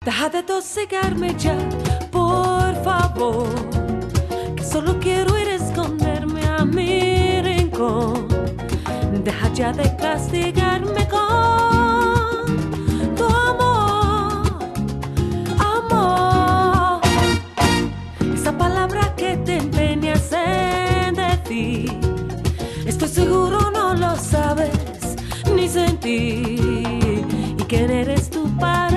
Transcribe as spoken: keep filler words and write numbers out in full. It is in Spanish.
Deja de tosigarme ya, por favor, que solo quiero ir a esconderme a mi rincón. Deja ya de castigarme con tu amor, amor. Esa palabra que te empeñas en decir, estoy seguro no lo sabes ni sentir. ¿Y quién eres tú para